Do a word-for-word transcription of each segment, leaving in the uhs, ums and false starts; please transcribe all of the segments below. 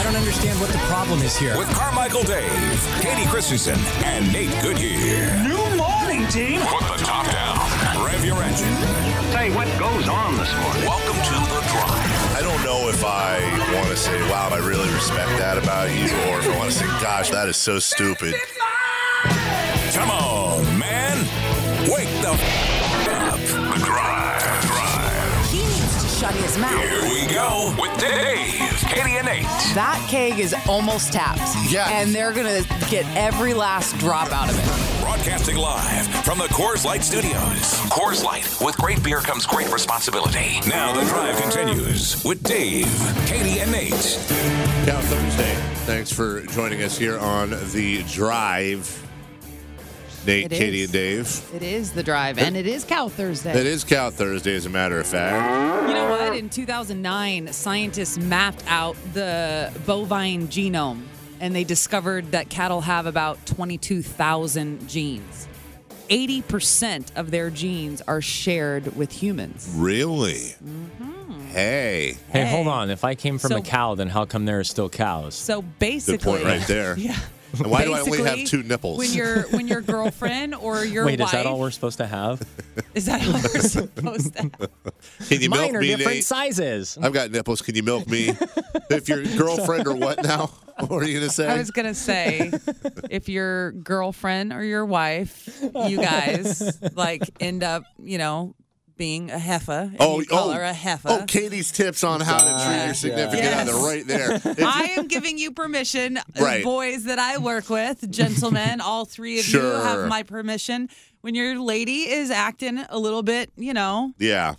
don't understand what the problem is here. With Carmichael Dave, Katie Christensen, and Nate Goodyear. New morning, team. Put the top down. Rev your engine. Say, what goes on this morning? Welcome to The Drive. I don't know if I want to say, wow, I really respect that about you, or if I want to say, gosh, that is so stupid. Come on, man. Wake the f- up. The Drive. The Drive. He needs to shut his mouth. Here we go with Dave, Katie, and Nate. That keg is almost tapped. Yeah. And they're going to get every last drop out of it. Broadcasting live from the Coors Light Studios. Coors Light. With great beer comes great responsibility. Now The Drive continues with Dave, Katie, and Nate. Cow Thursday. Thanks for joining us here on The Drive. Nate, It Katie, is. and Dave. It is the drive, and it is Cow Thursday. It is Cow Thursday, as a matter of fact. You know what? In two thousand nine, scientists mapped out the bovine genome, and they discovered that cattle have about twenty-two thousand genes. eighty percent of their genes are shared with humans. Really? Mm-hmm. Hey. Hey, hold on. If I came from So- a cow, then how come there are still cows? So Good basically, point right there. Yeah. And why do I only have Basically, two nipples? When your when your girlfriend or your Wait, wife is that all we're supposed to have? is that all we're supposed to? Can you Mine milk are me, different Nate? sizes. I've got nipples. Can you milk me? If your girlfriend or what now? What are you going to say? I was gonna say, if your girlfriend or your wife, you guys like end up, you know, being a heifer, and Oh, you call oh, her a heifer. Oh, Katie's tips on how to treat your Yeah. significant Yes. other right there. If- I am giving you permission, uh, Right. boys that I work with, gentlemen, all three of you Sure. have my permission. When your lady is acting a little bit, you know, yeah.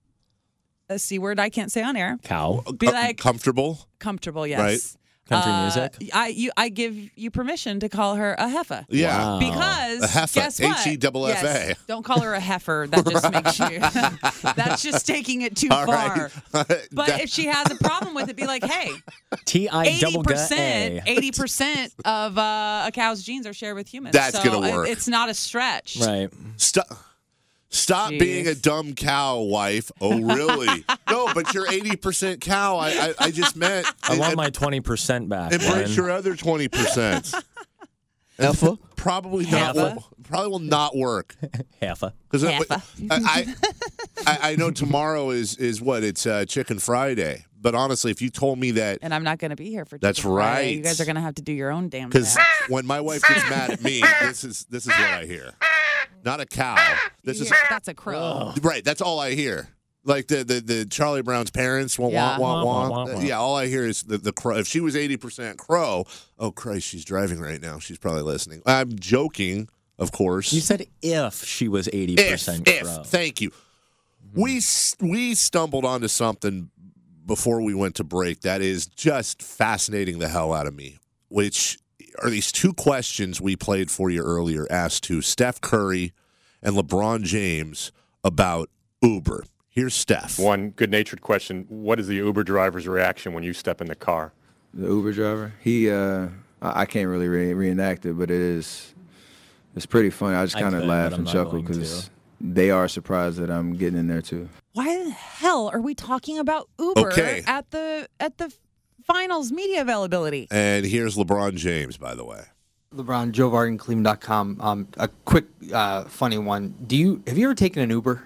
a C word I can't say on air, Cow. be Uh, like comfortable. comfortable, yes. Right. Country Uh, music. I you I give you permission to call her a heifer. Yeah. Wow. Because A heifer, guess what? H E F F A. Yes, don't call her a heifer. That just makes you. That's just taking it too All far. right. But That- if she has a problem with it, be like, hey, T I eighty double percent, A. eighty percent of uh, a cow's genes are shared with humans. That's so gonna it- work. It's not a stretch. Right. Stop. Stop Jeez. being a dumb cow, wife. Oh, really? No, but you're eighty percent cow. I, I, I just meant. I want and- my twenty percent back. Embrace Glenn. your other twenty percent. Alpha? Probably not. Heifer? Will, probably will not work. Heifer. Because Heifer. I, I, I know tomorrow is is what it's uh, Chicken Friday. But honestly, if you told me that, And I'm not going to be here for. That's Chicken Friday. right. You guys are going to have to do your own damn. because thing. when my wife gets mad at me, this is this is what I hear. Not a cow. This is Yeah, that's a crow. right. That's all I hear. Like the the, the Charlie Brown's parents, wah, Yeah. wah, wah, Wah, wah. wah, wah. Yeah, all I hear is the, the crow. If she was eighty percent crow, oh Christ, she's driving right now. She's probably listening. I'm joking, of course. You said if she was eighty if, percent if, crow. thank you. We s- we stumbled onto something before we went to break that is just fascinating the hell out of me, which are these two questions we played for you earlier, asked to Steph Curry and LeBron James about Uber. Here's Steph. One good-natured question: what is the Uber driver's reaction when you step in the car? The Uber driver. He, uh, I I can't really re- reenact it, but it is, it's pretty funny. I just I kind of could, laugh but I'm and not chuckle going because to. they are surprised that I'm getting in there too. Why the hell are we talking about Uber Okay. at the at the finals media availability? And here's LeBron James, by the way. LeBron, Joe Vargan, Cleveland dot com. Um, a quick, uh, funny one. Do you have you ever taken an Uber?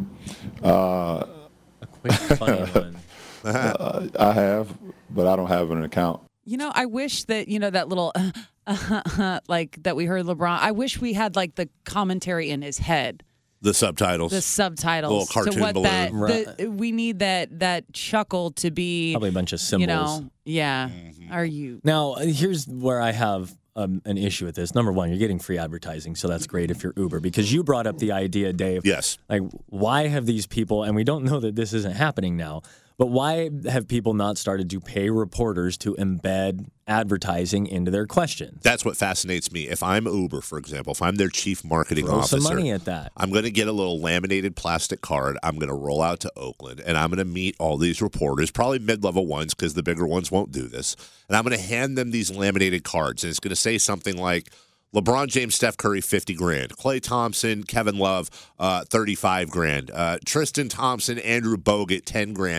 Uh, A quick funny one. uh, I have, but I don't have an account. You know, I wish that you know that little uh, uh, uh, like that we heard LeBron. I wish we had like the commentary in his head, The subtitles. the subtitles Little cartoon to what that. balloon. The, we need that that chuckle to be. Probably a bunch of symbols. You know, yeah. Mm-hmm. Are you? Now, here's where I have um, an issue with this. Number one, you're getting free advertising, so that's great if you're Uber. Because you brought up the idea, Dave. Yes. Like, why have these people, and we don't know that this isn't happening now, but why have people not started to pay reporters to embed advertising into their questions? That's what fascinates me. If I'm Uber, for example, if I'm their chief marketing Throw officer, some money at that. I'm going to get a little laminated plastic card. I'm going to roll out to Oakland, and I'm going to meet all these reporters, probably mid-level ones because the bigger ones won't do this. And I'm going to hand them these laminated cards, and it's going to say something like, LeBron James, Steph Curry, fifty grand. Klay Thompson, Kevin Love, uh, thirty-five grand. Uh, Tristan Thompson, Andrew Bogut, ten grand.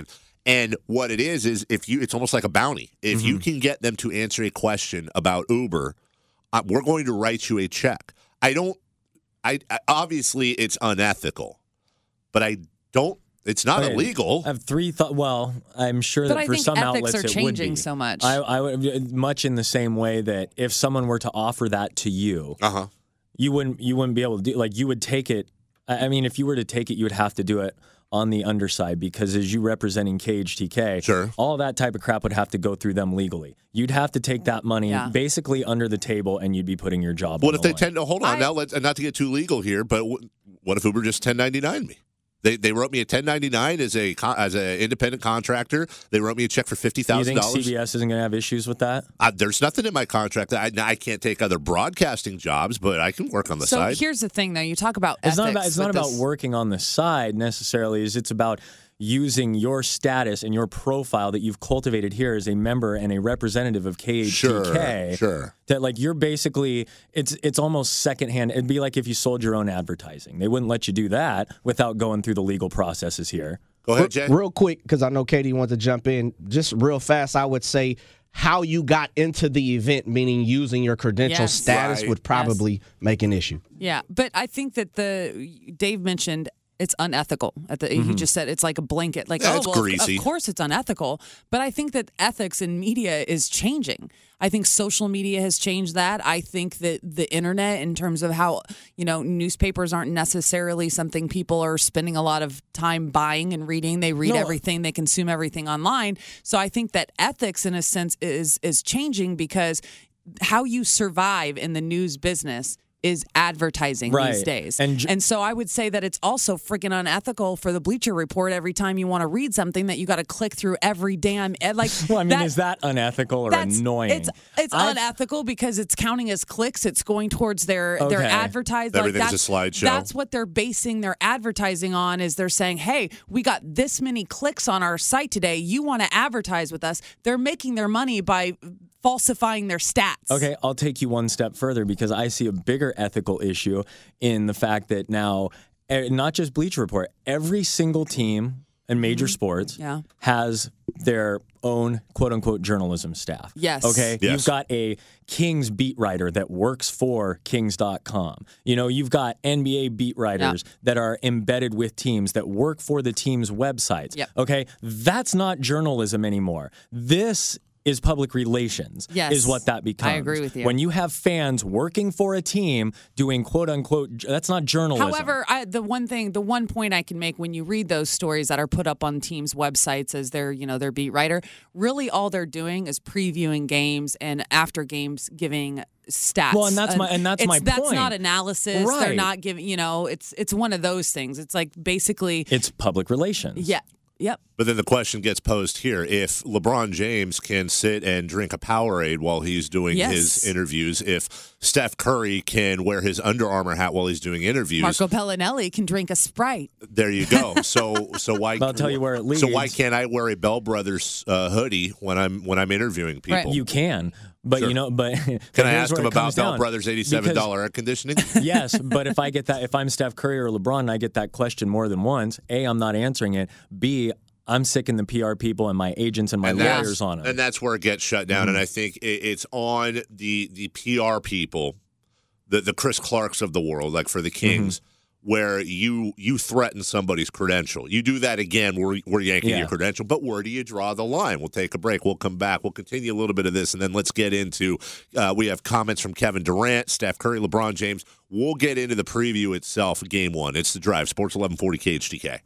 And what it is is if you, it's almost like a bounty. If Mm-hmm. you can get them to answer a question about Uber, uh, we're going to write you a check. I don't. I, I obviously it's unethical, but I don't. It's not Okay, illegal. I have three thoughts. Well, I'm sure But that I for think some ethics outlets are it would changing be. so much. I, I would much in the same way that if someone were to offer that to you, Uh huh. you wouldn't you wouldn't be able to do like you would take it. I I mean, if you were to take it, you would have to do it on the underside because as you representing K H T K, Sure. all that type of crap would have to go through them legally. You'd have to take that money Yeah. basically under the table, and you'd be putting your job. What on if the they line. tend to hold on I- now? Let's and not to get too legal here, but w- what if Uber just ten ninety-nine me? They they wrote me a ten ninety-nine as a con- as an independent contractor. They wrote me a check for fifty Do you thousand think C dollars. B S isn't going to have issues with that? Uh, there's nothing in my contract that I, I can't take other broadcasting jobs, but I can work on the so side. here's the thing, though. You talk about It's ethics. not about it's not with about this- working on the side necessarily. Is it's about using your status and your profile that you've cultivated here as a member and a representative of K H T K. Sure, sure. That like you're basically it's it's almost secondhand. It'd be like if you sold your own advertising. They wouldn't let you do that without going through the legal processes here. Go ahead, Jay. Real quick, because I know Katie wants to jump in. Just real fast, I would say how you got into the event, meaning using your credential Yes. status, Right. would probably make an issue. Yeah, but I think that the Dave mentioned it's unethical. At the he just said it's like a blanket, like Yeah, oh it's well, of- greasy. of course it's unethical. But I think that ethics in media is changing. I think social media has changed that. I think that the internet, in terms of how you know newspapers aren't necessarily something people are spending a lot of time buying and reading. They read No. everything, they consume everything online. So I think that ethics, in a sense, is is changing because how you survive in the news business is advertising Right. these days. And j- And so I would say that it's also freaking unethical for the Bleacher Report every time you want to read something that you got to click through every damn ed. Like, Well, I mean, that- is that unethical or that's, annoying? It's it's I've- unethical because it's counting as clicks. It's going towards their their Okay. advertising. Everything's like a slideshow. That's what they're basing their advertising on. Is they're saying, hey, we got this many clicks on our site today. You want to advertise with us? They're making their money by falsifying their stats. Okay, I'll take you one step further because I see a bigger ethical issue in the fact that now, eh, not just Bleacher Report, every single team in major sports Yeah. has their own quote unquote journalism staff. Yes. Okay. Yes. You've got a Kings beat writer that works for Kings dot com. You know, you've got N B A beat writers that are embedded with teams that work for the team's websites. Yep. Okay. That's not journalism anymore. This is public relations, Yes. is what that becomes. I agree with you. When you have fans working for a team doing quote unquote, that's not journalism. However, I, the one thing, the one point I can make when you read those stories that are put up on teams' websites as their, you know, their beat writer, really all they're doing is previewing games and after games giving stats. Well, and that's my- and that's It's- my That's point. not analysis. They're Right. not giving. You know, it's it's one of those things. It's like basically, it's public relations. yeah, yep. But then the question gets posed here. If LeBron James can sit and drink a Powerade while he's doing Yes. his interviews, if Steph Curry can wear his Under Armour hat while he's doing interviews, Marco Pellinelli can drink a Sprite. there you go. So so why I'll tell you where it So why leads. can't I wear a Bell Brothers uh, hoodie when I'm when I'm interviewing people? Right. You can, but Sure. you know, but Can I ask them about Bell Brothers eighty-seven dollars air conditioning? Yes, but if I get that, if I'm Steph Curry or LeBron, and I get that question more than once, A, I'm not answering it. B, I'm sicking the P R people and my agents and my and that's- lawyers on them. And that's where it gets shut down. And I think it, it's on the the P R people, the the Chris Clarks of the world, like for the Kings, where you you threaten somebody's credential. You do that again, we're, we're yanking Yeah. your credential. But where do you draw the line? We'll take a break. We'll come back. We'll continue a little bit of this, and then let's get into, uh, we have comments from Kevin Durant, Steph Curry, LeBron James. We'll get into the preview itself, game one. It's The Drive, Sports eleven forty K H T K.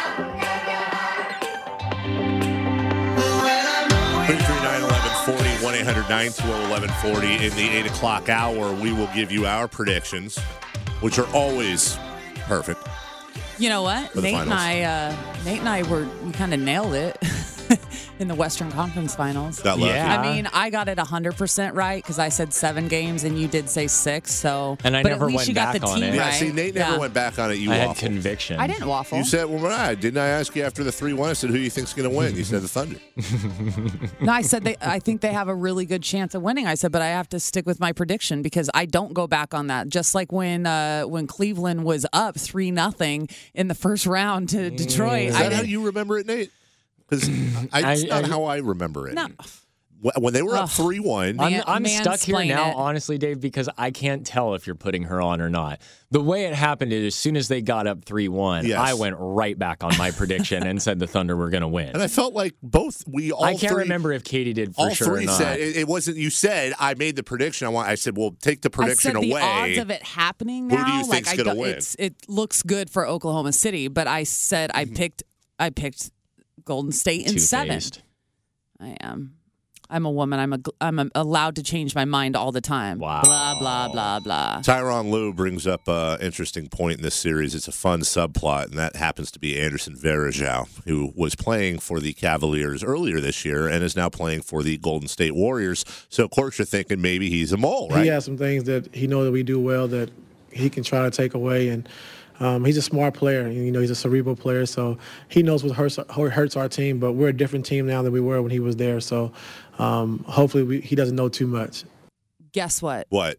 three three nine, eleven forty, one eight hundred, nine two zero, eleven forty. In the eight o'clock hour, we will give you our predictions, which are always perfect. You know what? For the Nate and finals. I, uh, Nate and I were we kind of nailed it in the Western Conference Finals. Got lucky. Yeah. I mean, I got it one hundred percent right because I said seven games and you did say six. So, And I but never at least went you got back the on team it. Yeah, right. see, Nate never Yeah. went back on it. You I had waffled. conviction. I didn't waffle. You said, well, right. Didn't I ask you after the three one? I said, who do you think's going to win? You said the Thunder. No, I said they. I think they have a really good chance of winning. I said, but I have to stick with my prediction because I don't go back on that. Just like when uh, when Cleveland was up three nothing in the first round to Detroit. Is I that how didn't- you remember it, Nate? Because it's not I- how I remember it. No. Wh- When they were up Ugh. three one, I'm, Man- I'm stuck here mansplain now, it. honestly, Dave, because I can't tell if you're putting her on or not. The way it happened is as soon as they got up three one, Yes. I went right back on my prediction and said the Thunder were going to win. and I felt like both we all I can't three, remember if Katie did for all sure three or not. said it, it wasn't. You said I made the prediction. I want. I said, well, take the prediction I said away. the odds of it happening Who now. do you like think's I gonna don't- win? It's, it looks good for Oklahoma City, but I said I picked. I picked Golden State in seven. Two-faced. I am. I'm a woman. I'm a. I'm a, allowed to change my mind all the time. Wow. Blah blah blah blah. Tyronn Lue brings up an interesting point in this series. It's a fun subplot, and that happens to be Anderson Varejao, who was playing for the Cavaliers earlier this year and is now playing for the Golden State Warriors. So, of course, you're thinking maybe he's a mole, right? He has some things that he knows that we do well that he can try to take away, and um, he's a smart player. And, you know, he's a cerebral player, so he knows what hurts, what hurts our team. But we're a different team now than we were when he was there. So um, hopefully we, he doesn't know too much. Guess what? What?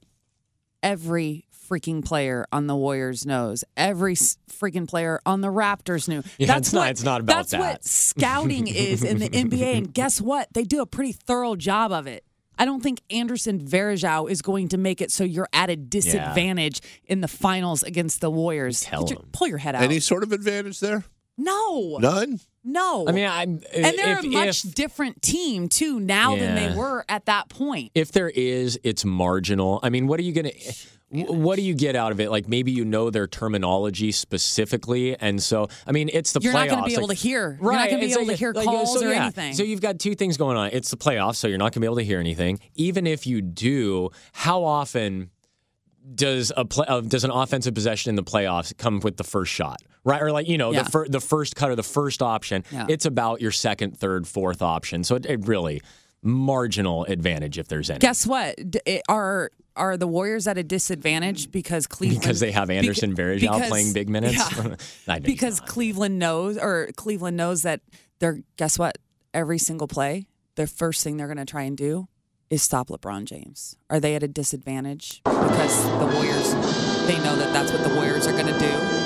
Every freaking player on the Warriors knows. Every s- freaking player on the Raptors knew. Yeah, that's it's not- what, it's not about that's that. what scouting is in the N B A. And guess what? They do a pretty thorough job of it. I don't think Anderson Varejao is going to make it so you're at a disadvantage in the finals against the Warriors. Tell Get your- him. pull your head out. Any sort of advantage there? no. None? No. I mean, I'm, and they're if, a much if, different team, too, now than Yeah. they were at that point. if there is, it's marginal. I mean, what are you going to... What do you get out of it? Like maybe you know their terminology specifically, and so I mean it's the You're playoffs. not going to be able like, to hear. Right, You're not going to be it's able like- to hear like, calls so, or yeah. anything. So you've got two things going on. It's the playoffs, so you're not going to be able to hear anything. Even if you do, how often does a play, uh, does an offensive possession in the playoffs come with the first shot, right? Or like you know Yeah. the fir- the first cut or the first option. Yeah. It's about your second, third, fourth option. So it, it really marginal advantage if there's any. Guess what? D- it- Are are the Warriors at a disadvantage because Cleveland Because they have Anderson beca- Varejao because- playing big minutes? Yeah. I know because you're not. Cleveland knows, or Cleveland knows that they're. Guess what? Every single play, the first thing they're going to try and do is stop LeBron James. Are they at a disadvantage because the Warriors? They know that that's what the Warriors are going to do.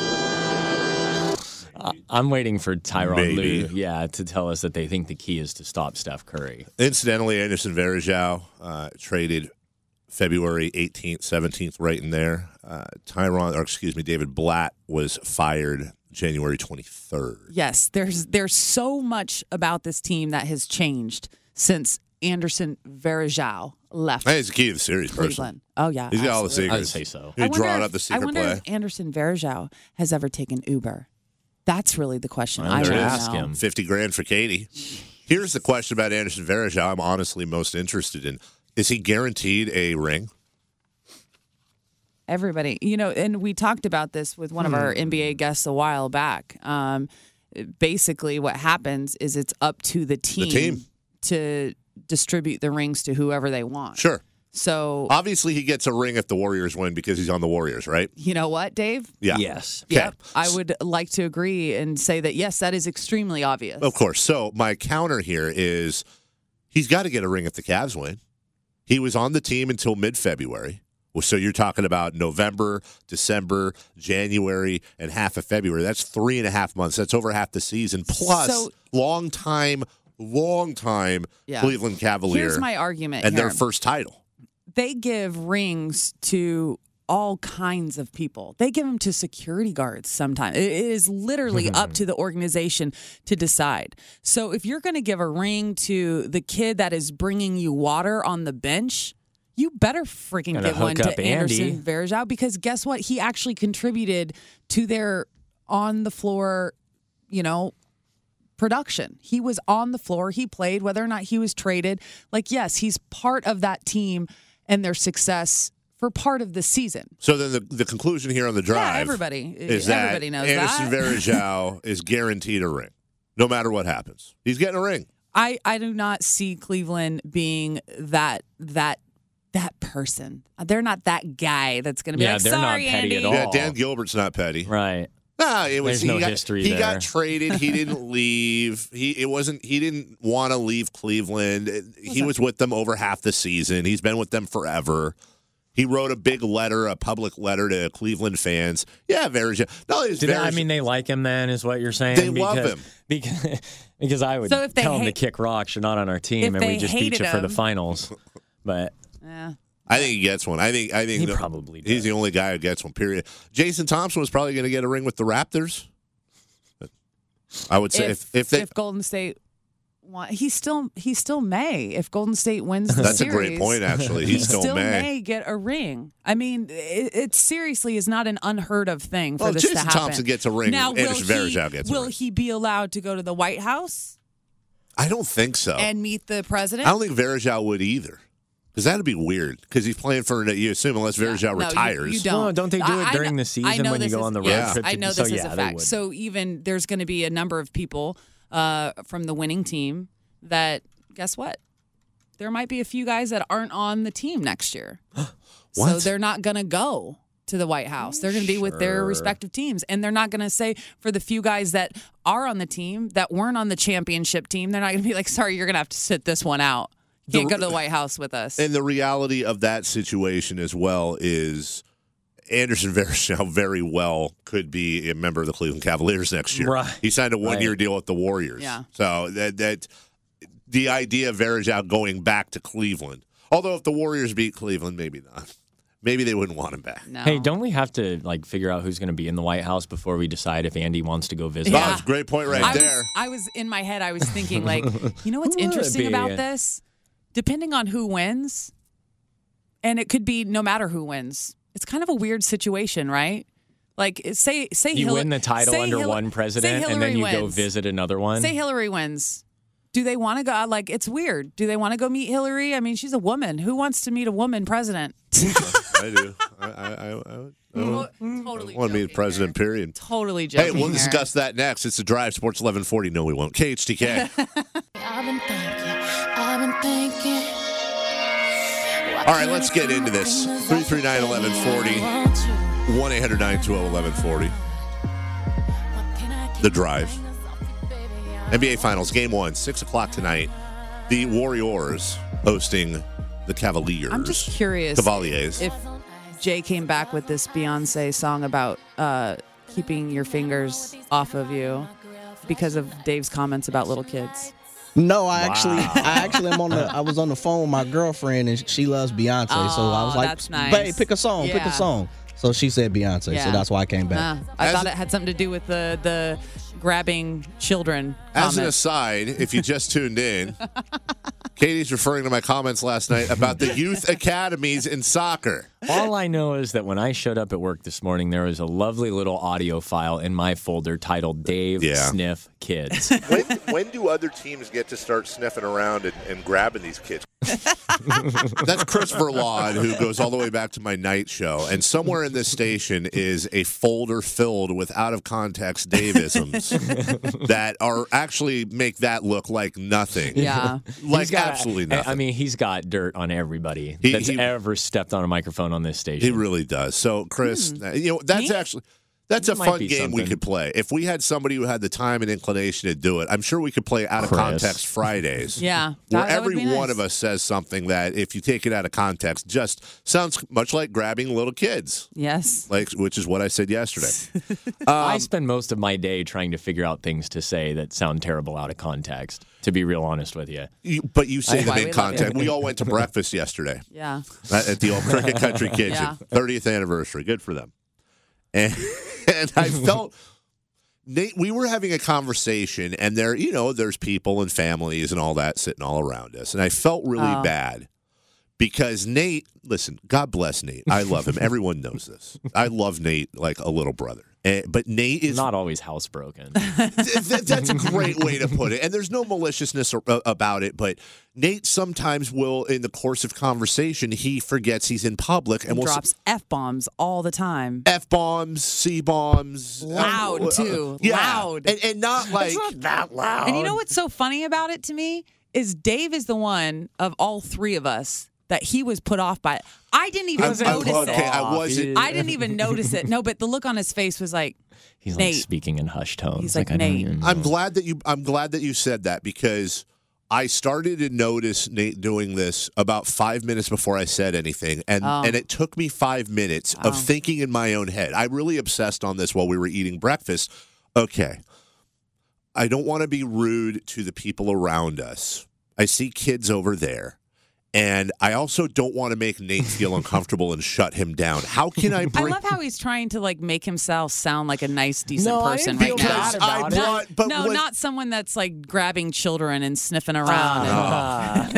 Uh, I'm waiting for Tyronn Maybe. Lue, yeah, to tell us that they think the key is to stop Steph Curry. Incidentally, Anderson Varejao uh, traded February eighteenth, seventeenth, right in there. Uh, Tyron, or excuse me, David Blatt was fired January twenty-third. Yes, there's there's so much about this team that has changed since Anderson Varejao left Hey, he's the key to the series, personally. Cleveland. Oh yeah, He's got all the absolutely. secrets. I'd say so. He I wonder drawn if- up the I secret wonder play. if Anderson Varejao has ever taken Uber. That's really the question Well, I there want it to is. know. Ask him. fifty grand for Katie. Here's the question about Anderson Varejao I'm honestly most interested in. Is he guaranteed a ring? Everybody, you know, and we talked about this with one of our Hmm. N B A guests a while back. Um, basically, what happens is it's up to the team, team. to distribute the rings to whoever they want. Sure. So, Obviously, he gets a ring if the Warriors win because he's on the Warriors, right? you know what, Dave? Yeah. Yes. Okay. Yep. I would like to agree and say that, yes, that is extremely obvious. Of course. So my counter here is he's got to get a ring if the Cavs win. He was on the team until mid-February. Well, so you're talking about November, December, January, and half of February. That's three and a half months. That's over half the season. Plus, So- long time, long time Yeah. Cleveland Cavalier. Here's my argument and here. their first title. They give rings to all kinds of people. They give them to security guards sometimes. It is literally up to the organization to decide. So if you're going to give a ring to the kid that is bringing you water on the bench, you better freaking Gotta give one hook up to Andy. Anderson Varejao, because guess what? He actually contributed to their on the floor, you know, production. He was on the floor. He played, whether or not he was traded. Like, yes, he's part of that team and their success for part of the season. So then the, the conclusion here on the drive Yeah, everybody, is that everybody knows Anderson that. Varejao is guaranteed a ring, no matter what happens. He's getting a ring. I, I do not see Cleveland being that that that person. They're not that guy that's going to be Yeah, like, they're not sorry, petty Andy. at all. Yeah, Dan Gilbert's not petty. Right. Nah, it was There's he no got, history He there. got traded. He didn't leave. He it wasn't. He didn't want to leave Cleveland. He was with them over half the season. He's been with them forever. He wrote a big letter, a public letter to Cleveland fans. Yeah, Verjao. No, it's Did they, I mean, they like him then, is what you're saying? They because, love him. Because, because I would So if they tell him to hate- kick rocks. You're not on our team, if and we they just beat hated you for the him- finals. But Yeah. I think he gets one. I think. I think He the- probably He's does. the only guy who gets one. Period. Jason Thompson was probably going to get a ring with the Raptors. I would say if If, if, they, if Golden State, want, he still he still may if Golden State wins the that's series. a great point. Actually, he He still, still may. may get a ring. I mean, it, it seriously is not an unheard of thing for Well, this Jason to happen. Thompson gets a ring, Now, Anderson will he, Varejao gets a will ring. he be allowed to go to the White House I don't think so. and meet the president? I don't think Verjao would either. Because that'd be weird. Because he's playing for you assume unless Verjao No, you- retires. You, don't. Well, don't they do I- it I during know- the season I know when you this go is- on the road yes, trip I to- know so this is yeah, a they fact. would. So even there's going to be a number of people uh, from the winning team that guess what? There might be a few guys that aren't on the team next year. So What? they're not going to go to the White House. They're going to be with their Sure. respective teams. And they're not going to say for the few guys that are on the team that weren't on the championship team, they're not going to be like, sorry, you're going to have to sit this one out. You can't The- go to the White House with us. And the reality of that situation as well is Anderson Varejao very well could be a member of the Cleveland Cavaliers next year. Right. He signed a one-year Right. deal with the Warriors. Yeah. So that that the idea of Varejao going back to Cleveland, although if the Warriors beat Cleveland, maybe not. Maybe they wouldn't want him back. no. Hey, don't we have to like figure out who's going to be in the White House before we decide if Andy wants to go visit? Oh, Yeah. that's a great point right I there. was, I was in my head, I was thinking, like, you know what's Would interesting be. about this? Depending on who wins, and it could be no matter who wins, it's kind of a weird situation, right? Like, say, say You Hil- win the title say under Hil- one say president, and Hillary then you go wins. visit another one. Say Hillary wins. Do they want to go? Like, it's weird. Do they want to go meet Hillary? I mean, she's a woman. Who wants to meet a woman president? I do. I, I, I, I, I totally want to meet the joking president, here. period. Totally Hey, joking. we'll here. discuss that next. It's the Drive, Sports eleven forty. No, we won't. K H T K. I've been thinking, I've been thinking. All right, let's get into this. three three nine, eleven forty. one eight hundred nine two zero eleven forty. The Drive. N B A Finals, Game one, six o'clock tonight. The Warriors hosting the Cavaliers. I'm just curious Cavaliers. if Jay came back with this Beyonce song about uh, keeping your fingers off of you because of Dave's comments about little kids. No, I actually, I actually am on the. I was on the phone with my girlfriend, and she loves Beyonce. so I was Oh, like, that's nice. "Babe, pick a song, pick Yeah. a song." So she said Beyonce. Yeah. So that's why I came back. Uh, I As thought a- it had something to do with the the grabbing children. As an comment. aside, if you just tuned in, Katie's referring to my comments last night about the youth academies in soccer. All I know is that when I showed up at work this morning, there was a lovely little audio file in my folder titled Dave Yeah. Sniff Kids. When, when do other teams get to start sniffing around and, and grabbing these kids? That's Christopher Laud, who goes all the way back to my night show. And somewhere in this station is a folder filled with out-of-context Davisms that are actually make that look like nothing. Yeah. Like He's got- absolutely nothing. I mean, he's got dirt on everybody He- that's he- ever stepped on a microphone on this station. He really does. So, Chris, uh, you know, that's Me? actually that's a That might fun be game we something. could play. If we had somebody who had the time and inclination to do it, I'm sure we could play out of Chris. context Fridays. Yeah, Where that- that would every be one nice. of us says something that if you take it out of context just sounds much like grabbing little kids. Yes. Like which is what I said yesterday. I spend most of my day trying to figure out things to say that sound terrible out of context, to be real honest with you. You, but you say That's them why in we love context. you. We all went to breakfast yesterday Yeah. at at the old Cricket Country Kitchen, Yeah. thirtieth anniversary. Good for them. And, and I felt Nate, we were having a conversation, and there, you know, there's people and families and all that sitting all around us, and I felt really Oh. bad because Nate. Listen, God bless Nate. I love him. Everyone knows this. I love Nate like a little brother. And, but Nate is Not always housebroken. Th- th- that's a great way to put it. And there's no maliciousness ar- uh, about it, but Nate sometimes will, in the course of conversation, he forgets he's in public and will Drops F bombs all the time. F bombs, C bombs. Loud, too. Yeah. Loud. And, and not like. that loud. And you know what's so funny about it to me is Dave is the one of all three of us that he was put off by. I didn't even I'm- I'm- notice okay, it. I wasn't. I didn't even notice it. No, but the look on his face was like, He's Nate. like speaking in hushed tones. He's like, I don't Nate. even know. I'm glad that you. I'm glad that you said that because I started to notice Nate doing this about five minutes before I said anything, and, Oh. and it took me five minutes Oh. of thinking in my own head. I really obsessed on this while we were eating breakfast. Okay, I don't want to be rude to the people around us. I see kids over there. And I also don't want to make Nate feel uncomfortable and shut him down. How can I I bring... love how he's trying to like make himself sound like a nice, decent No, I person didn't right feel now. bad about I it. brought- but no, when- not someone that's like grabbing children and sniffing around. Ah.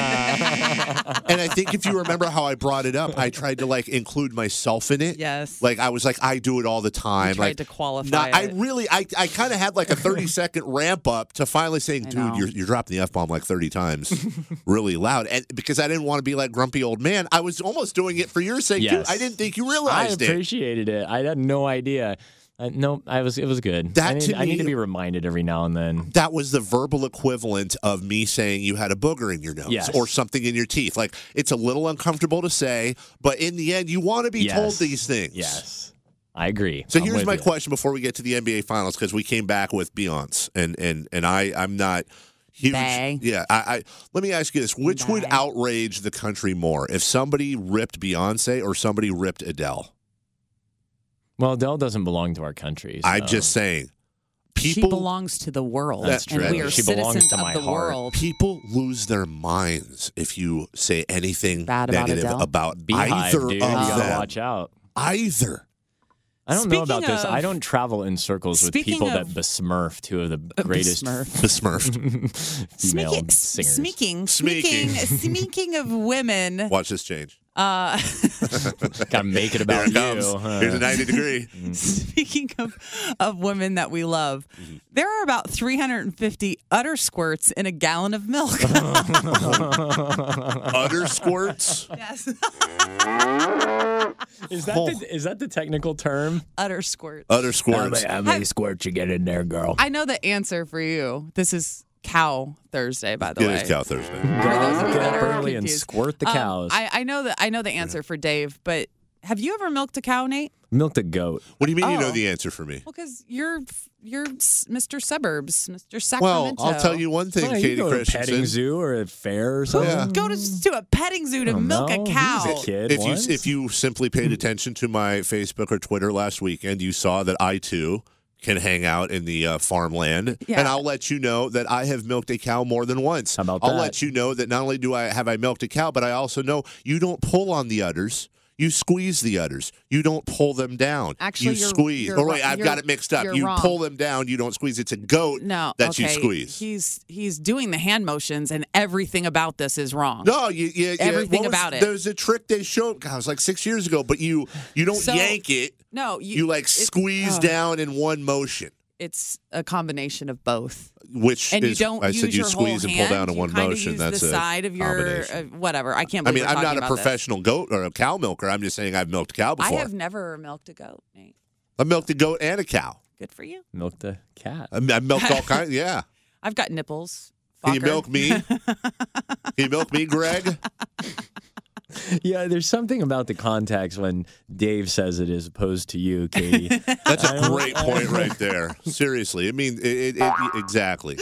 And I think if you remember how I brought it up, I tried to like include myself in it. Yes. Like I was like, I do it all the time. You tried like, to qualify not- I it. really, I, I kind of had like a thirty second ramp up to finally saying, I dude, know. you're, you're dropping the F bomb like thirty times really loud. And because I didn't want to be like grumpy old man, I was almost doing it for your sake too. Yes. I didn't think you I realized it. appreciated it. I had no idea. I, no, I was. It was good. That I, need, to I need me- to be reminded every now and then. That was the verbal equivalent of me saying you had a booger in your nose Yes. or something in your teeth. Like, it's a little uncomfortable to say, but in the end, you want to be Yes. told these things. Yes, I agree. So I'm here's with my you. question before we get to the N B A Finals, because we came back with Beyonce, and and and I I'm not huge. Bae. Yeah, I, I let me ask you this: which would Bae. outrage the country more, if somebody ripped Beyonce or somebody ripped Adele? Well, Adele doesn't belong to our country. I'm so- just saying. she People belongs to the world, That's and true. we are She belongs citizens to of my the heart. world. people lose their minds if you say anything Bad about negative Adele? about Beehive, either dude. You of gotta them. watch out. Either. I don't know Speaking about this. of- I don't travel in circles with Speaking people of- that besmirf two of the greatest besmirf. Besmirched. female Speaking, singers. speaking, Smeaking. speaking, speaking of women, Watch this change. uh, Gotta make it Here about it comes. you. huh? Here's a ninety degree. speaking of, of women that we love, Mm-hmm. there are about three hundred fifty udder squirts in a gallon of milk. Udder squirts. Yes, Is that the, is that the technical term? udder squirts. Udder squirts. How many squirts you get in there, girl? I know the answer for you. This is Cow Thursday, by the It way. is Cow Thursday. For those of you Get that up are early and confused. squirt the Um, cows. I, I know that I know the answer for Dave, but have you ever milked a cow, Nate? Milked a goat. What do you mean you know Oh. the answer for me? Well, because you're you're s- Mister Suburbs, Mister Well, Sacramento. I'll tell you one thing, Well, you Katie go to a petting Christensen. zoo or a fair or something. Yeah. Go to, to a petting zoo to Oh, milk no. a cow. He was a kid If you once. if you simply paid attention to my Facebook or Twitter last weekend, you saw that I too can hang out in the uh, farmland, Yeah. and I'll let you know that I have milked a cow more than once. How about I'll that? let you know that not only do I have I milked a cow, but I also know you don't pull on the udders. You squeeze the udders. You don't pull them down. Actually, you you're- squeeze. you're oh wait, wrong. I've You're- got it mixed up. you're You wrong. pull them down. You don't squeeze. It's a goat No, that okay. you squeeze. He's he's doing the hand motions, and everything about this is wrong. No, you, you, you Everything what was- about it. There's a trick they showed. God, it was like six years ago, but you you don't So- yank it. No, you, You like it- squeeze oh. down in one motion, It's a combination of both. which And you is don't I use said you your squeeze whole and pull hand. down in you one kinda motion. Use That's the a side of your uh, combination. whatever. I can't I believe mean, we're I'm not talking a about this. professional goat or a cow milker. I'm just saying I've milked cow I before. have never milked a goat, Nate. I milked a goat and a cow. Good for you. Milked a cat. I, I milked all kinds. Yeah. I've got nipples. Can you Fucker. milk me? Can you milk me, Greg? Yeah, there's something about the context when Dave says it as opposed to you, Katie. That's a great point right there. Seriously, I mean, it, it, it, exactly.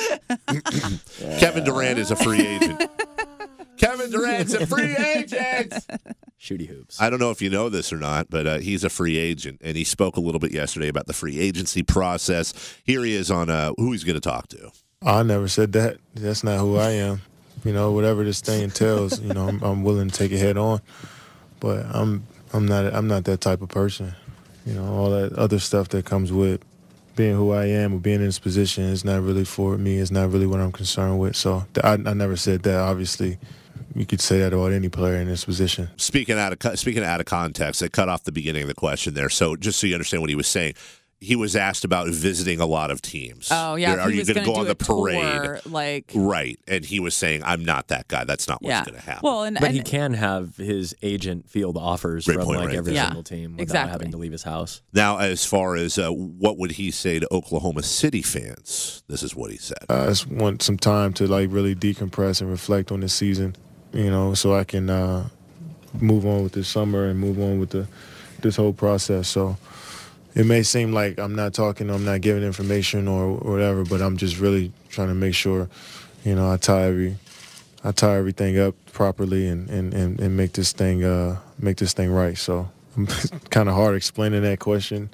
Kevin Durant is a free agent. Kevin Durant's a free agent. Shooty hoops. I don't know if you know this or not, but uh, he's a free agent, and he spoke a little bit yesterday about the free agency process. Here he is on uh, who he's going to talk to. I never said that. That's not who I am. You know, whatever this thing entails, you know, I'm, I'm willing to take it head on. But I'm I'm not I'm not that type of person. You know, all that other stuff that comes with being who I am or being in this position is not really for me. It's not really what I'm concerned with. So I, I never said that. Obviously, you could say that about any player in this position. Speaking out of co- speaking out of context, I cut off the beginning of the question there. So just so you understand what he was saying, he was asked about visiting a lot of teams. Oh yeah, Are, if are he you was going to gonna go on do the a tour, parade? like Right, and he was saying, "I'm not that guy. That's not what's yeah. going to happen." Well, and, But and he can have his agent field offers Great from point like right every there. single Yeah, team without exactly. having to leave his house. Now, as far as uh, what would he say to Oklahoma City fans, this is what he said. I just want some time to like really decompress and reflect on this season, you know, so I can uh, move on with this summer and move on with the this whole process. So it may seem like I'm not talking, I'm not giving information or, or whatever, but I'm just really trying to make sure you know, I tie every, I tie everything up properly and and, and, and make this thing uh, make this thing right. So kind of hard explaining that question,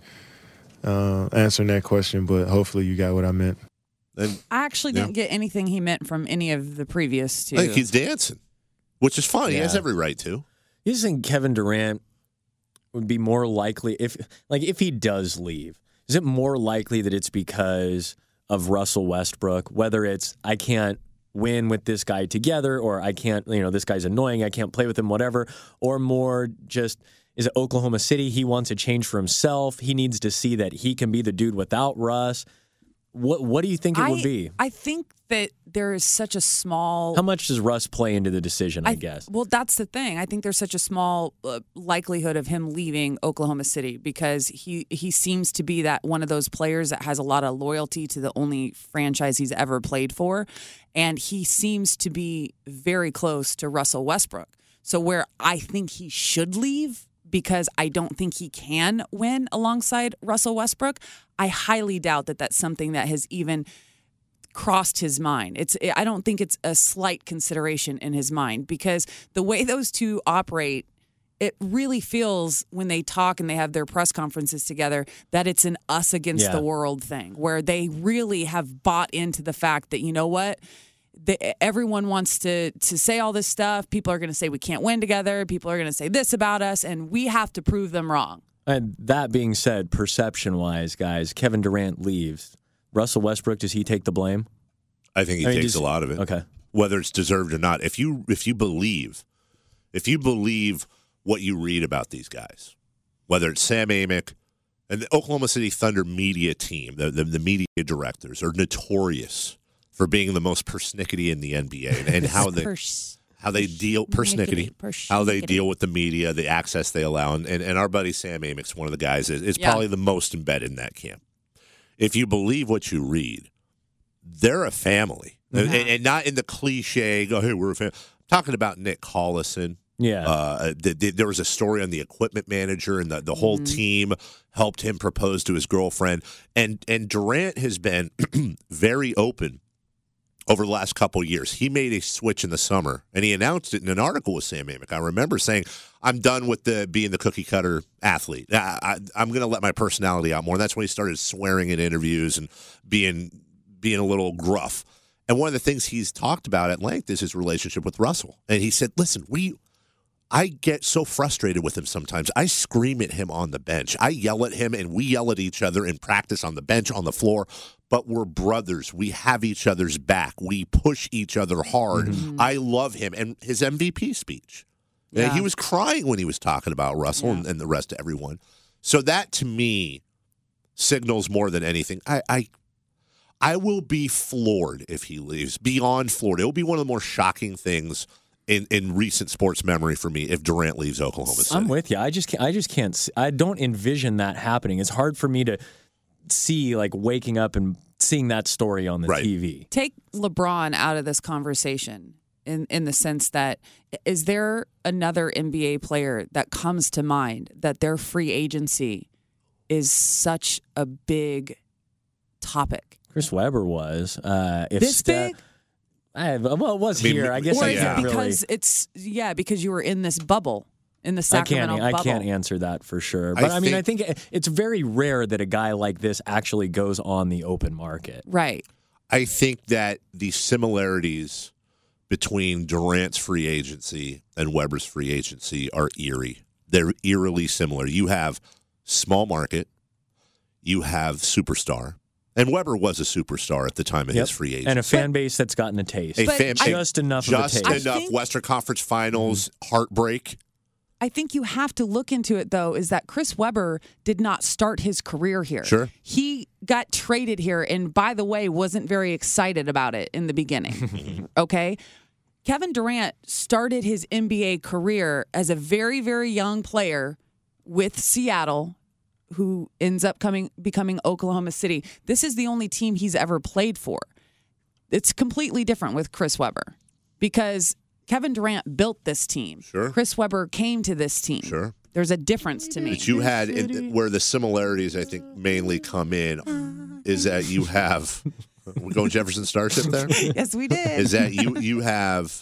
uh, answering that question, but hopefully you got what I meant. I actually didn't yeah. get anything he meant from any of the previous two. I think he's dancing, which is fine. Yeah. He has every right to. You just think Kevin Durant would be more likely if, like, if he does leave? Is it more likely that it's because of Russell Westbrook? Whether it's I can't win with this guy together, or I can't, you know, this guy's annoying, I can't play with him, whatever, or more just is it Oklahoma City? He wants a change for himself. He needs to see that he can be the dude without Russ. What What do you think it I, would be? I think that there is such a small... How much does Russ play into the decision, I, I guess? Well, that's the thing. I think there's such a small uh, likelihood of him leaving Oklahoma City because he, he seems to be that one of those players that has a lot of loyalty to the only franchise he's ever played for. And he seems to be very close to Russell Westbrook. So where I think he should leave, because I don't think he can win alongside Russell Westbrook, I highly doubt that that's something that has even crossed his mind. It's I don't think it's a slight consideration in his mind, because the way those two operate, it really feels when they talk and they have their press conferences together that it's an us against yeah. the world thing, where they really have bought into the fact that, you know what, The, everyone wants to to say all this stuff. People are going to say we can't win together. People are going to say this about us, and we have to prove them wrong. And that being said, perception-wise, guys, Kevin Durant leaves. Russell Westbrook, does he take the blame? I think he I mean, takes does, a lot of it. Okay, whether it's deserved or not. If you if you believe, if you believe what you read about these guys, whether it's Sam Amick and the Oklahoma City Thunder media team, the the, the media directors are notorious for being the most persnickety in the N B A, and, and how they Pers- how they deal persnickety, persnickety, how they deal with the media, the access they allow, and, and, and our buddy Sam Amick's one of the guys is, is yeah. probably the most embedded in that camp. If you believe what you read, they're a family, mm-hmm. and, and not in the cliche. Go, hey, we're a family. I'm talking about Nick Collison. Yeah, uh, the, the, there was a story on the equipment manager, and the, the whole mm-hmm. team helped him propose to his girlfriend, and and Durant has been very open over the last couple of years. He made a switch in the summer, and he announced it in an article with Sam Amick. I remember saying, I'm done with the being the cookie-cutter athlete. I, I, I'm going to let my personality out more. And that's when he started swearing in interviews and being being a little gruff. And one of the things he's talked about at length is his relationship with Russell. And he said, listen, we... I get so frustrated with him sometimes. I scream at him on the bench. I yell at him, and we yell at each other in practice on the bench, on the floor. But we're brothers. We have each other's back. We push each other hard. Mm-hmm. I love him. And his M V P speech. Yeah. He was crying when he was talking about Russell yeah. and, and the rest of everyone. So that, to me, signals more than anything. I, I I will be floored if he leaves. Beyond floored. It will be one of the more shocking things In, in recent sports memory for me, if Durant leaves Oklahoma City. I'm with you. I just can't, I just can't. See, I don't envision that happening. It's hard for me to see, like, waking up and seeing that story on the right. T V. Take LeBron out of this conversation in in the sense that, is there another N B A player that comes to mind that their free agency is such a big topic? Chris Webber was. Uh, if this Steph, big? I, well, it was I mean, here. I guess or I is can't it because really. it's yeah because you were in this bubble, in the Sacramento I can't, bubble. I can't answer that for sure. But I, I mean, I think it's very rare that a guy like this actually goes on the open market. Right. I think that the similarities between Durant's free agency and Webber's free agency are eerie. They're eerily similar. You have small market. You have superstar. And Webber was a superstar at the time of yep. his free agency. And a fan base that's gotten a taste. A fan, just I, enough just of a taste. enough Western Conference Finals mm-hmm. heartbreak. I think you have to look into it, though, is that Chris Webber did not start his career here. Sure. He got traded here, and by the way, wasn't very excited about it in the beginning. Okay? Kevin Durant started his N B A career as a very, very young player with Seattle, who ends up coming becoming Oklahoma City. This is the only team he's ever played for. It's completely different with Chris Webber because Kevin Durant built this team. Sure. Chris Webber came to this team. Sure. There's a difference to me. But you had, in, where the similarities, I think, mainly come in, is that you have We going Jefferson Starship there? Yes, we did. Is that you? You have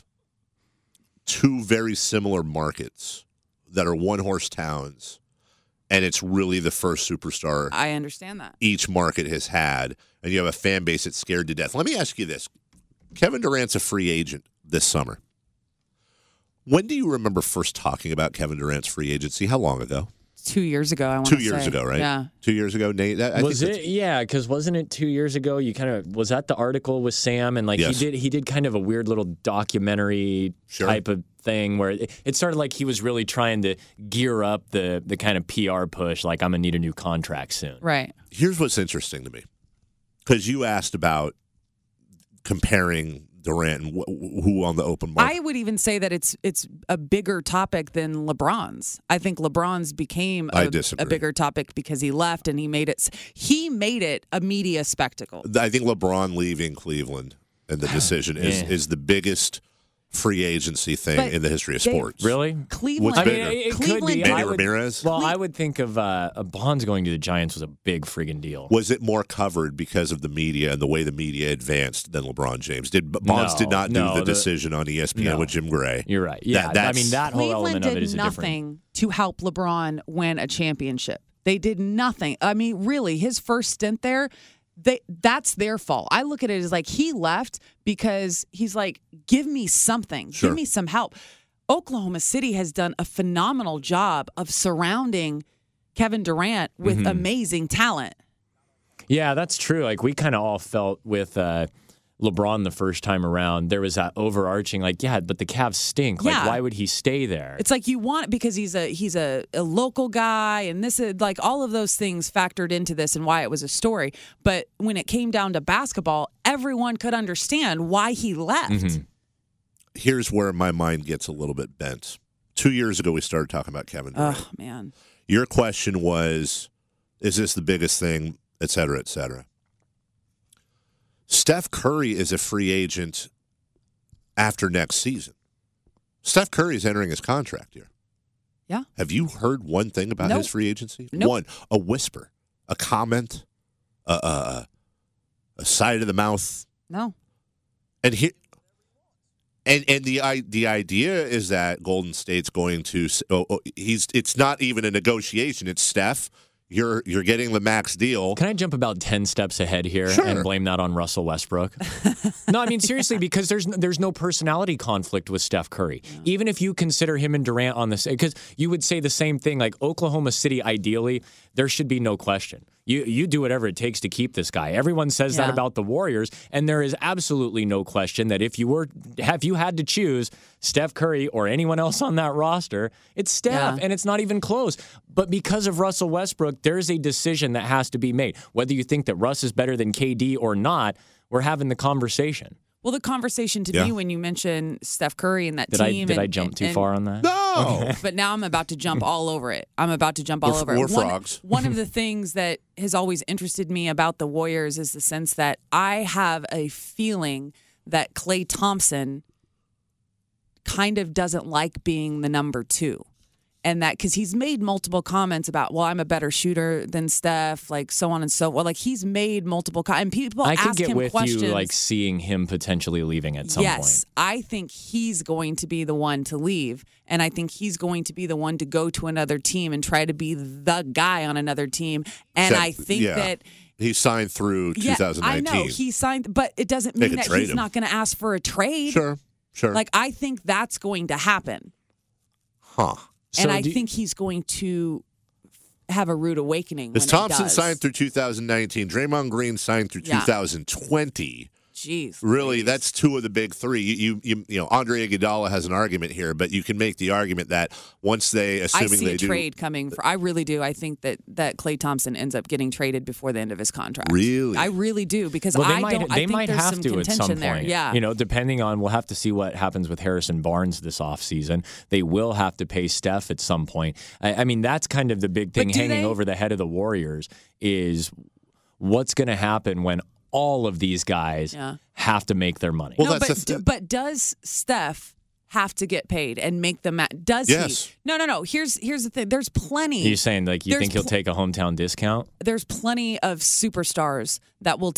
two very similar markets that are one-horse towns, and it's really the first superstar I understand that. each market has had, and you have a fan base that's scared to death. Let me ask you this. Kevin Durant's a free agent this summer. When do you remember first talking about Kevin Durant's free agency? How long ago? Two years ago, I want Two to years say. ago, right? Yeah. Two years ago, Nate. That, I was think it? that's- Yeah, because wasn't it two years ago? You kind of was that the article with Sam, and like Yes. he did. He did kind of a weird little documentary Sure. type of thing where it, it started like he was really trying to gear up the the kind of P R push. Like I'm gonna need a new contract soon. Right. Here's what's interesting to me, because you asked about comparing Durant and wh- who on the open market. I would even say that it's it's a bigger topic than LeBron's. I think LeBron's became I a, disagree. a bigger topic because he left and he made it he made it a media spectacle. I think LeBron leaving Cleveland and the decision is, Yeah. is the biggest free agency thing But in the history of Dave- sports. Really? Cleveland. What's I mean, bigger? it, it could Cleveland- be. Manny I would, Ramirez? Well, I would think of uh, Bonds going to the Giants was a big friggin' deal. Was it more covered because of the media and the way the media advanced than LeBron James? Did Bonds No, did not do no, the the- decision on E S P N no. with Jim Gray? You're right. Yeah, That- I mean that whole Cleveland element of did it is a different. nothing to help LeBron win a championship. They did nothing. I mean, really, his first stint there, they that's their fault. I look at it as like he left because he's like, give me something, Sure. give me some help. Oklahoma City has done a phenomenal job of surrounding Kevin Durant with Mm-hmm. amazing talent. Yeah, that's true. Like we kind of all felt with uh, LeBron the first time around, there was that overarching like, yeah, but the Cavs stink. Like, Yeah. why would he stay there? It's like you want it because he's a he's a, a local guy, and this is like all of those things factored into this and why it was a story. But when it came down to basketball, everyone could understand why he left. Mm-hmm. Here's where my mind gets a little bit bent. Two years ago, we started talking about Kevin Durant. Oh man, Your question was, is this the biggest thing, et cetera, et cetera. Steph Curry is a free agent after next season. Steph Curry is entering his contract here. Yeah. Have you heard one thing about Nope. his free agency? Nope. One, a whisper, a comment, a, a, a side of the mouth. no. And he, and and the i- the idea is that Golden State's going to. s- Oh, oh, he's. It's not even a negotiation. It's Steph. You're you're getting the max deal. Can I jump about ten steps ahead here Sure. and blame that on Russell Westbrook? No, I mean seriously, because there's there's no personality conflict with Steph Curry. Even if you consider him and Durant on this, because you would say the same thing. Like Oklahoma City, ideally, there should be no question. You you do whatever it takes to keep this guy. Everyone says that Yeah. about the Warriors, and there is absolutely no question that if you were have you had to choose Steph Curry or anyone else on that roster, it's Steph, Yeah. and it's not even close. But because of Russell Westbrook, there's a decision that has to be made. Whether you think that Russ is better than K D or not, we're having the conversation. Well, the conversation to Yeah. me when you mention Steph Curry and that Did I team. did and, I jump and- too and- far on that? No. But now I'm about to jump all over it. I'm about to jump all We're- over it. we're One- frogs. One of the things that has always interested me about the Warriors is the sense that I have a feeling that Klay Thompson kind of doesn't like being the number two. And that because he's made multiple comments about, well, I'm a better shooter than Steph, like so on and so forth. Like he's made multiple comments. And people I ask could get him with questions. you, like seeing him potentially leaving at some yes, point. I think he's going to be the one to leave. And I think he's going to be the one to go to another team and try to be the guy on another team. And Except- I think yeah. that. He signed through Yeah, twenty nineteen. I know. He signed, but it doesn't They mean could that trade he's him. not going to ask for a trade. Sure, sure. Like, I think that's going to happen. huh. and So I do you- think he's going to have a rude awakening. Because when he Thompson does. signed through two thousand nineteen. Draymond Green signed through Yeah. two thousand twenty. Jeez. Really, that's two of the big three. You, you, you, you know, Andre Iguodala has an argument here, but you can make the argument that once they, I assuming see they a do, trade coming. For I really do. I think that that Klay Thompson ends up getting traded before the end of his contract. Really? I really do because Well, they I might don't. I they think might there's have some to at contention some point. there. Yeah. You know, depending on we'll have to see what happens with Harrison Barnes this offseason. They will have to pay Steph at some point. I, I mean, that's kind of the big thing But do hanging they- over the head of the Warriors is what's going to happen when all of these guys Yeah. have to make their money. Well, no, that's but, the d- th- but does Steph have to get paid and make the match? Does Yes. he? No, no, no. Here's here's the thing. There's plenty. You're saying like you There's think he'll pl- take a hometown discount? There's plenty of superstars that will take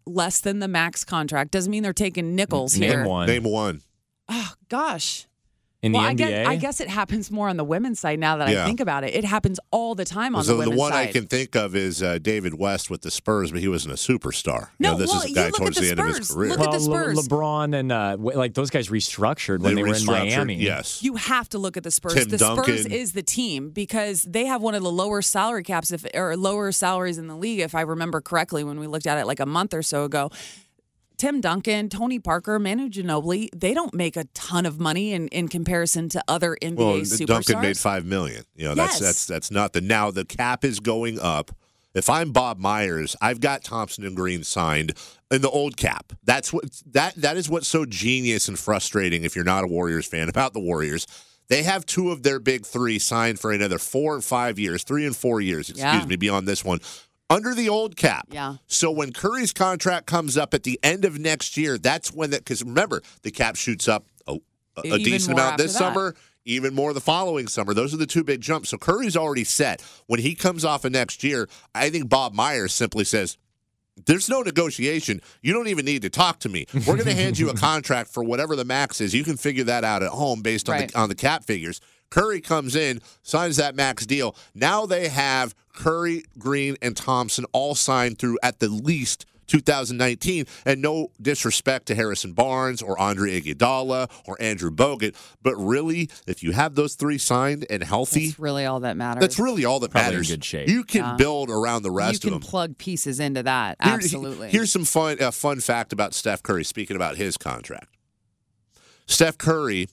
less than the max contract. Doesn't mean they're taking nickels Name here. one. Name one. Oh, gosh. In well, the I N B A? guess, I guess it happens more on the women's side now that Yeah. I think about it. It happens all the time on so the women's the one side. I can think of is uh, David West with the Spurs, but he wasn't a superstar. You No, know, this well, is a you guy look at towards the the, end of his Spurs. career. Look at well, the Spurs. Le- LeBron and uh, w- like those guys restructured when they, They were in restructured, Miami. yes. You have to look at the Spurs. Tim the Spurs Duncan. is the team because they have one of the lower salary caps if, or lower salaries in the league, if I remember correctly, when we looked at it like a month or so ago. Tim Duncan, Tony Parker, Manu Ginobili, they don't make a ton of money in, in comparison to other N B A Well, superstars. Duncan made five million. You know, that's Yes. that's that's nothing. Now the cap is going up. If I'm Bob Myers, I've got Thompson and Green signed in the old cap. That's what that that is what's so genius and frustrating if you're not a Warriors fan about the Warriors. They have two of their big three signed for another four and five years, three and four years, excuse Yeah. me, beyond this one. Under the old cap. Yeah. So when Curry's contract comes up at the end of next year, that's when that, because remember, the cap shoots up a, a Even decent more amount this after that. summer, even more the following summer. Those are the two big jumps. So Curry's already set. When he comes off of next year, I think Bob Myers simply says, there's no negotiation. You don't even need to talk to me. We're going to hand you a contract for whatever the max is. You can figure that out at home based on Right. the on the cap figures. Curry comes in, signs that max deal. Now they have Curry, Green, and Thompson all signed through at the least two thousand nineteen. And no disrespect to Harrison Barnes or Andre Iguodala or Andrew Bogut, but really, if you have those three signed and healthy, That's really all that matters. that's really all that Probably in matters. good shape. You can Yeah. build around the rest you can of them. plug pieces into that. Here- Absolutely. Here's some fun uh, fun fact about Steph Curry, speaking about his contract. Steph Curry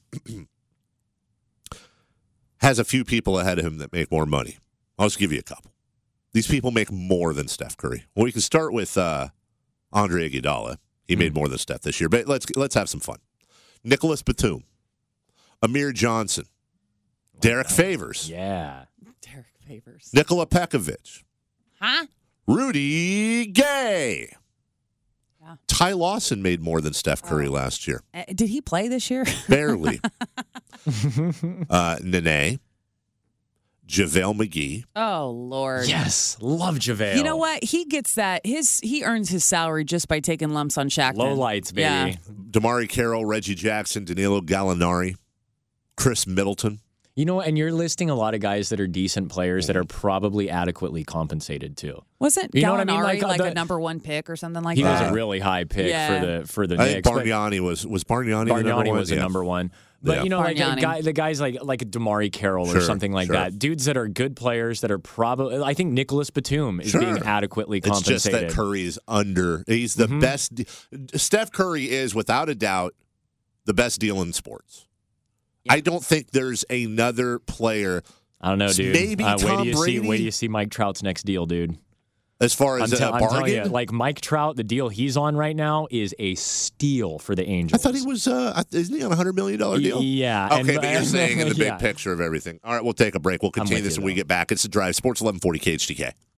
has a few people ahead of him that make more money. I'll just give you a couple. These people make more than Steph Curry. Well, we can start with uh, Andre Iguodala. He made more than Steph this year, but let's let's have some fun. Nicholas Batum, Amir Johnson, Derek Favors, Yeah. Derek Favors. Nikola Pekovic, Huh? Rudy Gay. Yeah. Ty Lawson made more than Steph Curry Oh. last year. Uh, Did he play this year? Barely. uh, Nene, JaVale McGee. Oh, Lord. Yes. Love JaVale. You know what? He gets that. His He earns his salary just by taking lumps on Shaq. Low lights, baby. Yeah. Damari Carroll, Reggie Jackson, Danilo Gallinari, Chris Middleton. You know, and you're listing a lot of guys that are decent players that are probably adequately compensated too. Wasn't You know Gallinari what I mean? like, Like, uh, a the- number one pick or something like He that? was a really high pick Yeah. for the for the I think Knicks. but- Bargnani was was Bargnani, the number Bargnani one? was a Yeah. number one. But Yeah. you know, like a Bargnani. guy, the guys like like Damari Carroll or Sure, something like sure. that. Dudes that are good players that are probably. I think Nicholas Batum is Sure. being adequately It's compensated. just that Curry is under. He's the Mhm. best. Steph Curry is, without a doubt, the best deal in sports. I don't think there's another player. I don't know, dude. Maybe uh, wait Tom do you Brady. see? Wait do you see Mike Trout's next deal, dude? As far I'm, as tell- a I'm telling you, bargain, like Mike Trout, the deal he's on right now is a steal for the Angels. I thought he was. Uh, I- isn't he on a hundred million dollar deal? Yeah. Okay, and- but you're saying in the big yeah. picture of everything. All right, we'll take a break. We'll continue with this you, when we though. get back. It's the Drive Sports eleven forty K H T K.